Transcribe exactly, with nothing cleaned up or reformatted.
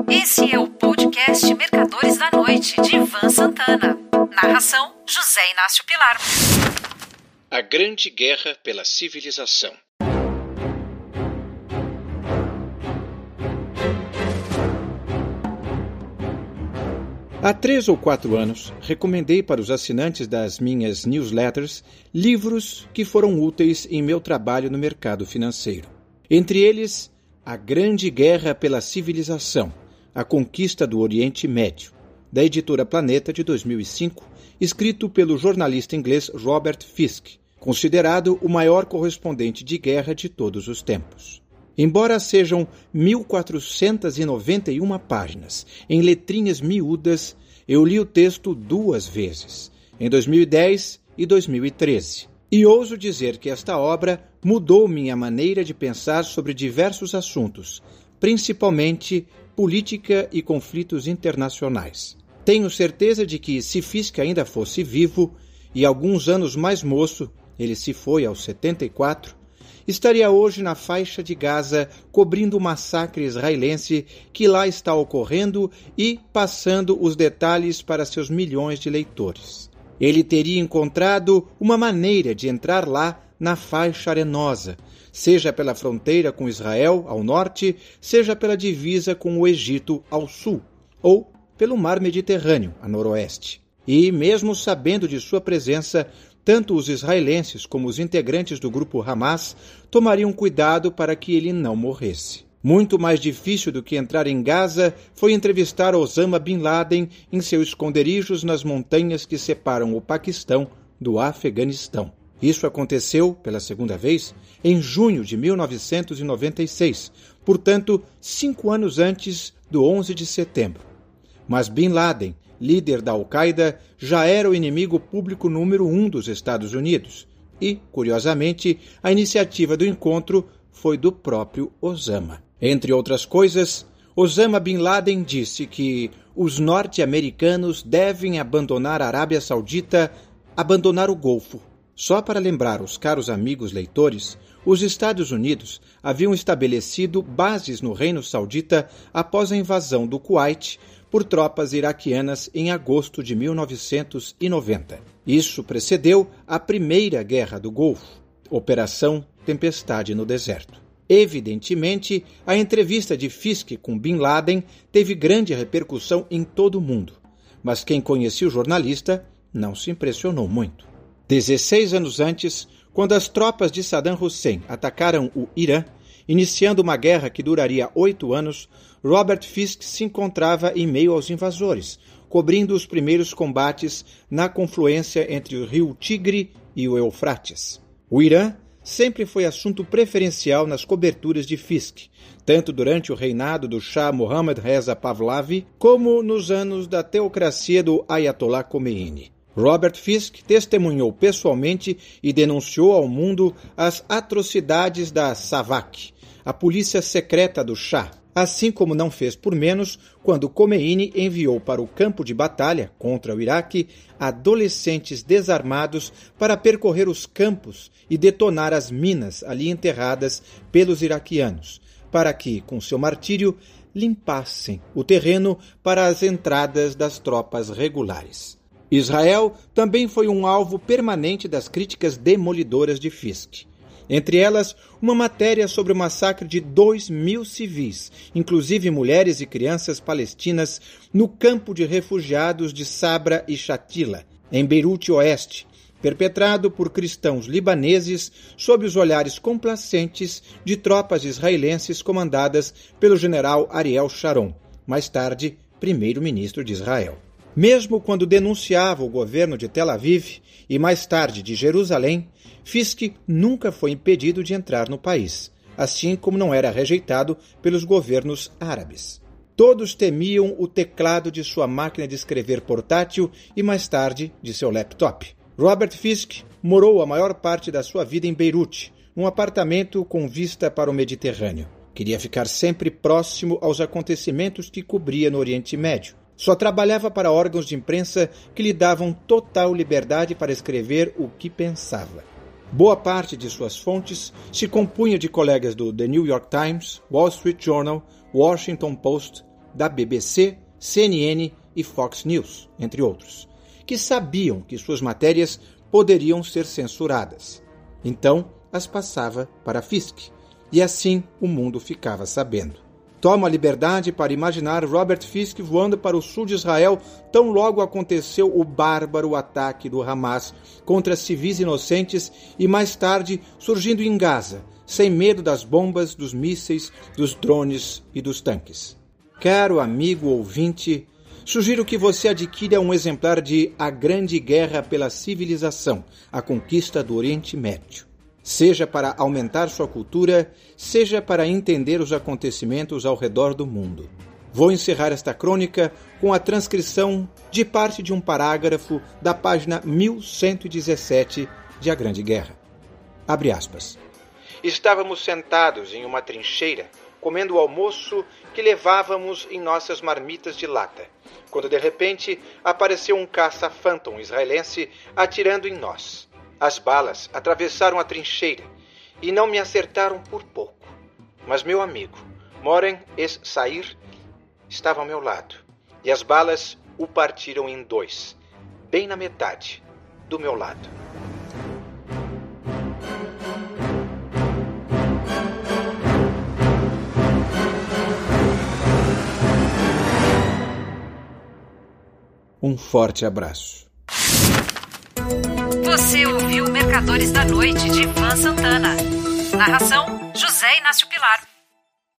Esse é o podcast Mercadores da Noite, de Ivan Santana. Narração, José Inácio Pilar. A Grande Guerra pela Civilização. Há três ou quatro anos, recomendei para os assinantes das minhas newsletters livros que foram úteis em meu trabalho no mercado financeiro. Entre eles, A Grande Guerra pela Civilização, A Conquista do Oriente Médio, da editora Planeta de dois mil e cinco, escrito pelo jornalista inglês Robert Fisk, considerado o maior correspondente de guerra de todos os tempos. Embora sejam mil quatrocentas e noventa e uma páginas, em letrinhas miúdas, eu li o texto duas vezes, em dois mil e dez e dois mil e treze. E ouso dizer que esta obra mudou minha maneira de pensar sobre diversos assuntos, principalmente política e conflitos internacionais. Tenho certeza de que, se Fisk ainda fosse vivo, e alguns anos mais moço, ele se foi aos setenta e quatro, estaria hoje na faixa de Gaza cobrindo o massacre israelense que lá está ocorrendo e passando os detalhes para seus milhões de leitores. Ele teria encontrado uma maneira de entrar lá na faixa arenosa, seja pela fronteira com Israel ao norte, seja pela divisa com o Egito ao sul, ou pelo mar Mediterrâneo a noroeste. E, mesmo sabendo de sua presença, tanto os israelenses como os integrantes do grupo Hamas tomariam cuidado para que ele não morresse. Muito mais difícil do que entrar em Gaza foi entrevistar Osama Bin Laden em seus esconderijos nas montanhas que separam o Paquistão do Afeganistão. Isso aconteceu, pela segunda vez, em junho de mil novecentos e noventa e seis, portanto, cinco anos antes do onze de setembro. Mas Bin Laden, líder da Al-Qaeda, já era o inimigo público número um dos Estados Unidos. E, curiosamente, a iniciativa do encontro foi do próprio Osama. Entre outras coisas, Osama Bin Laden disse que os norte-americanos devem abandonar a Arábia Saudita, abandonar o Golfo. Só para lembrar os caros amigos leitores, os Estados Unidos haviam estabelecido bases no Reino Saudita após a invasão do Kuwait por tropas iraquianas em agosto de mil novecentos e noventa. Isso precedeu a Primeira Guerra do Golfo, Operação Tempestade no Deserto. Evidentemente, a entrevista de Fisk com Bin Laden teve grande repercussão em todo o mundo, mas quem conhecia o jornalista não se impressionou muito. Dezesseis anos antes, quando as tropas de Saddam Hussein atacaram o Irã, iniciando uma guerra que duraria oito anos, Robert Fisk se encontrava em meio aos invasores, cobrindo os primeiros combates na confluência entre o rio Tigre e o Eufrates. O Irã sempre foi assunto preferencial nas coberturas de Fisk, tanto durante o reinado do Shah Mohammad Reza Pahlavi, como nos anos da teocracia do Ayatollah Khomeini. Robert Fisk testemunhou pessoalmente e denunciou ao mundo as atrocidades da SAVAK, a polícia secreta do Shah, assim como não fez por menos quando Khomeini enviou para o campo de batalha contra o Iraque adolescentes desarmados para percorrer os campos e detonar as minas ali enterradas pelos iraquianos, para que, com seu martírio, limpassem o terreno para as entradas das tropas regulares. Israel também foi um alvo permanente das críticas demolidoras de Fisk. Entre elas, uma matéria sobre o massacre de dois mil civis, inclusive mulheres e crianças palestinas, no campo de refugiados de Sabra e Shatila, em Beirute Oeste, perpetrado por cristãos libaneses sob os olhares complacentes de tropas israelenses comandadas pelo general Ariel Sharon, mais tarde primeiro-ministro de Israel. Mesmo quando denunciava o governo de Tel Aviv e mais tarde de Jerusalém, Fisk nunca foi impedido de entrar no país, assim como não era rejeitado pelos governos árabes. Todos temiam o teclado de sua máquina de escrever portátil e mais tarde de seu laptop. Robert Fisk morou a maior parte da sua vida em Beirute, num apartamento com vista para o Mediterrâneo. Queria ficar sempre próximo aos acontecimentos que cobria no Oriente Médio. Só trabalhava para órgãos de imprensa que lhe davam total liberdade para escrever o que pensava. Boa parte de suas fontes se compunha de colegas do The New York Times, Wall Street Journal, Washington Post, da B B C, C N N e Fox News, entre outros, que sabiam que suas matérias poderiam ser censuradas. Então, as passava para Fisk, e assim o mundo ficava sabendo. Tomo a liberdade para imaginar Robert Fisk voando para o sul de Israel tão logo aconteceu o bárbaro ataque do Hamas contra civis inocentes e mais tarde surgindo em Gaza, sem medo das bombas, dos mísseis, dos drones e dos tanques. Caro amigo ouvinte, sugiro que você adquira um exemplar de A Grande Guerra pela Civilização, a Conquista do Oriente Médio. Seja para aumentar sua cultura, seja para entender os acontecimentos ao redor do mundo. Vou encerrar esta crônica com a transcrição de parte de um parágrafo da página mil cento e dezessete de A Grande Guerra. Abre aspas. Estávamos sentados em uma trincheira, comendo o almoço que levávamos em nossas marmitas de lata, quando de repente apareceu um caça-Phantom israelense atirando em nós. As balas atravessaram a trincheira e não me acertaram por pouco. Mas meu amigo, Moren Es-Sair, estava ao meu lado e as balas o partiram em dois, bem na metade, do meu lado. Um forte abraço. Você ouviu Mercadores da Noite, de Ivan Santana. Narração, José Inácio Pilar.